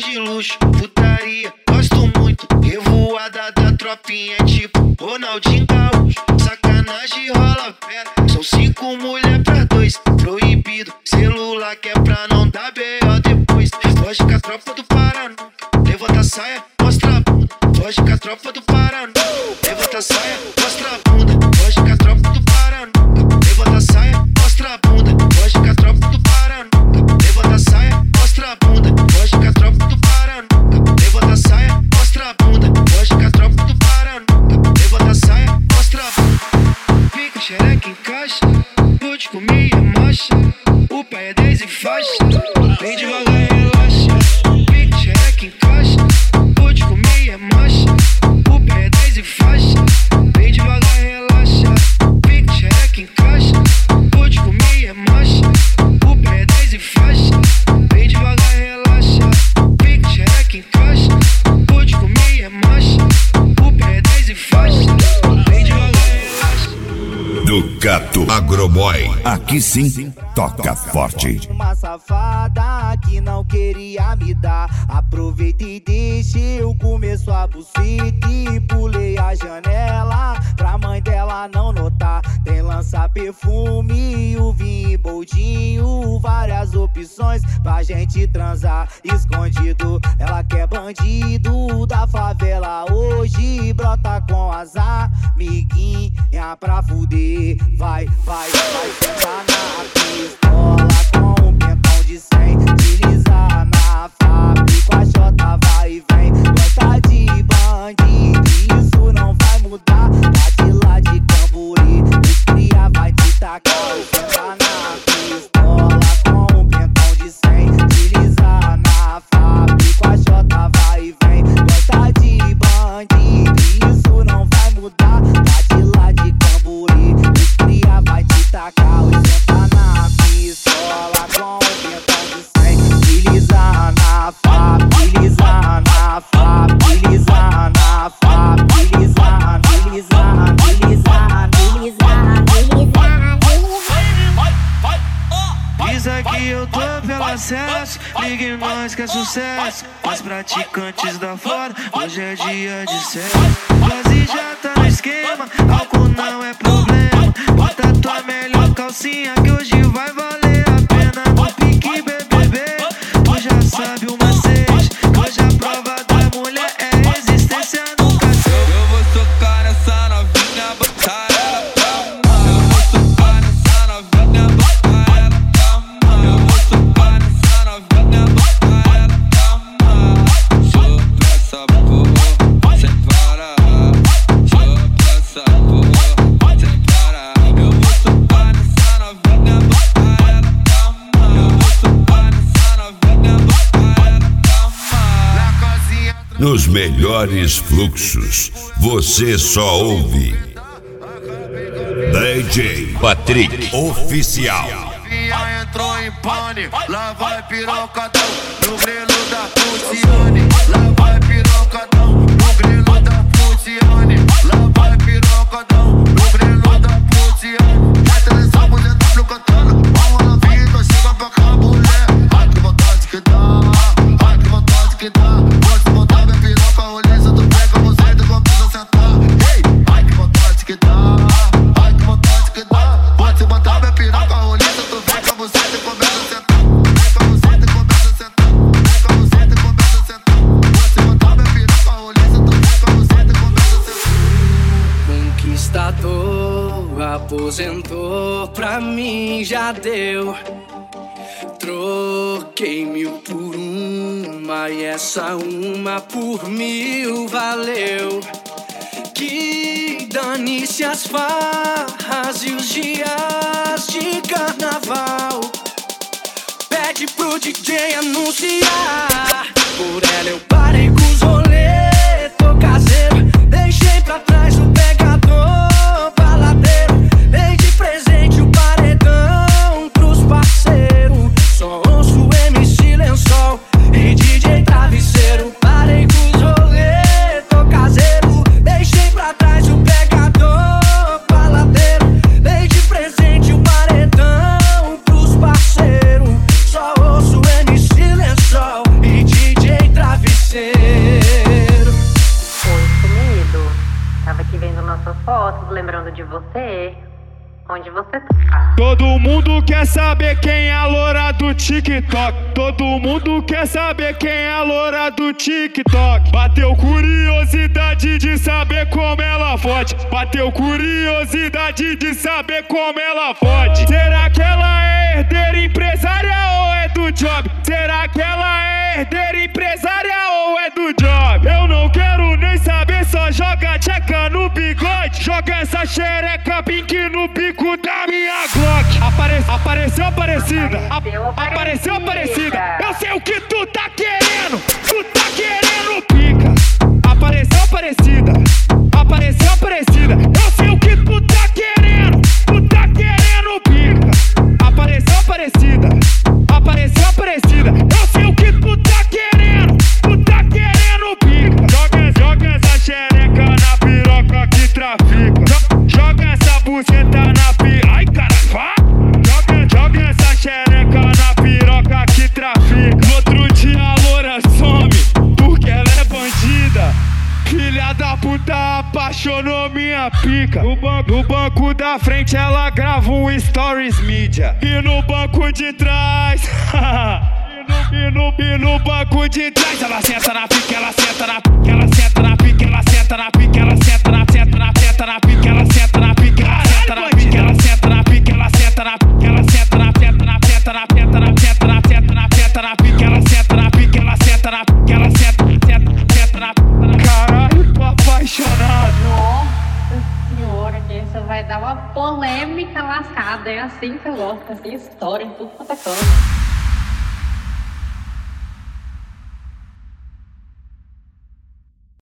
festas de luxo, putaria, gosto muito. Revoada da tropinha, tipo Ronaldinho Gaúcho. Sacanagem rola fera, são 5 mulher pra 2. Proibido, celular que é pra não dar B.O. depois. Foge com a tropa do Paraná, levanta a saia, mostra a bunda. Foge com a tropa do Paraná, levanta a saia, mostra a bunda. Foge com a tropa do Paraná, levanta a saia, mostra a bunda. Foge com a tropa do Paraná, levanta a saia, mostra a bunda. Foge com a tropa do Paraná, levanta a saia, mostra a bunda. Foge com a tropa do Paraná, levanta a saia, mostra a bunda. Fica xereca em caixa, pode comer e marcha. O pai é 10 e faixa, vem devagar e relaxa. Fica xereca em caixa, pode comer e marcha. O pai é 10 e faixa, vem devagar e relaxa. Fica xereca em caixa, pode comer e marcha. O pai é 10 e faixa, vem devagar e relaxa. Fica xereca em caixa, pode comer e marcha. O pai é 10 e faixa, vem devagar e relaxa. Ducato Agroboy, aqui sim toca forte. Uma safada que não queria me dar. Aproveitei e deixei eu comer sua buceta e pulei a janela pra mãe dela não notar. Tem lança-perfume, o vinho boldinho, várias opções pra gente transar escondido. Ela quer bandido da favela hoje, brota com as amiguinha pra fuder. Vai sentar na pistola com um pentão de 100. Deslizar na fábrica, a Jota vai e vem. Gosta de bandido, isso não vai mudar. Bate lá de Camburi, os cria vai te tacar. Sentar na pistola com um pentão de 100. Deslizar na fábrica, a Jota vai e vem. Gosta de bandido, isso não vai mudar. Bate lá de Camburi, os cria vai te tacar. Senta na pistola com o pentão de 100. Deslizar na fábrica, deslizar na fábrica, deslizar na fábrica, deslizar, deslizar, deslizar, deslizar, deslizar. Diz que eu tô pelo acesso, liga em nós que é sucesso. Os praticantes da fora, hoje é dia de sexo. Quase já tá no esquema, álcool não é problema. Bota tua melhor calcinha que hoje vai valer a pena. No pique BBB, tu já sabe o macete. Hoje a prova da mulher é resistência no cacete. Eu vou socar nessa novinha, botar ela pra mamar. Eu vou socar nessa novinha, botar ela pra mamar. Eu vou socar nessa novinha, botar ela pra mamar. Chupa essa porra, sem parar. Chupa essa porra, sem parar. Eu vou socar nessa novinha, botar ela pra mamar. Eu vou socar nessa novinha, botar ela pra mamar. Na casinha Nos melhores fluxos, você só ouve DJ Patrick Oficial. Novinha entrou em pane, lá vai pirocadão no grelo da Puciane. Lá vai pirocadão no grelo da Puciane. Lá vai pirocadão no grelo da Puciane. Meta nessa mulher W cantando, vamos na vida, chega pra cá, mulher. Ai que vontade que dá, ai que vontade que dá. Pode botar minha piroca, roliça, tu pega você, tu começa a sentar. Ei, ai que vontade que dá, ai que vontade que dá. Pode botar minha piroca, roliça, tu vem com você, tu começa a sentar. Vem com você, tu começa a sentar. Vem com você, tu começa a sentar. Pode botar minha piroca, roliça, tu vem com você, tu começa a sentar. Conquistador, aposentou, pra mim já deu. Troquei 1000 por uma e essa uma por 1000 valeu. Que dane-se as farras e os dias de carnaval. Pede pro DJ anunciar. Por ela eu parei com os rolê, tô caseiro. Deixei pra trás o pegador baladeiro. Dei de presente o paredão pros parceiros. Só ouço MC Lençol e DJ Travesseiro. Parei com os rolê, tô caseiro. Deixei pra trás o pegador baladeiro. Dei de presente o paredão pros parceiros. Só ouço MC Lençol e DJ Travesseiro. onde você tá. Todo mundo quer saber quem é a loura do TikTok. Todo mundo quer saber quem é a loura do TikTok. Bateu curiosidade de saber como ela fode. Bateu curiosidade de saber como ela fode. Será que ela é herdeira empresária ou é do job? Será que ela é herdeira empresária ou é do job? Eu não quero nem saber, só joga tcheca no bigode. Joga essa xereca pink no bico da minha Glock. Apareceu Aparecida. Apareceu Aparecida. Eu sei o que tu tá querendo. Tu tá querendo pica. Apareceu Aparecida. Apareceu Aparecida. Eu sei o que tu tá querendo. Tu tá querendo pica. Apareceu Aparecida. Apareceu Aparecida. Eu sei o que tu tá querendo. Tu tá querendo pica. Joga essa xereca na piroca que trafica. Joga essa buceta na piroca. Ai, cara, vá. Joga essa xereca na piroca que trafica. No outro dia a loura some, porque ela é bandida. Filha da puta apaixonou minha pica. No banco da frente ela grava um stories mídia. E no banco de trás E no banco de trás ela senta na pica, ela senta na pica, ela senta na pica, ela senta na pica, ela senta na pica, ela senta na pica, ela senta na pica, ela senta na pica, ela senta na pica, ela senta na pica, ela senta na pica, ela senta na pica, ela senta na pica, ela senta na pica, ela senta na pica. Caralho, tô apaixonado. Nossa senhora, que isso vai dar uma polêmica lascada. É assim que eu gosto, assim, história, tudo quanto é canto.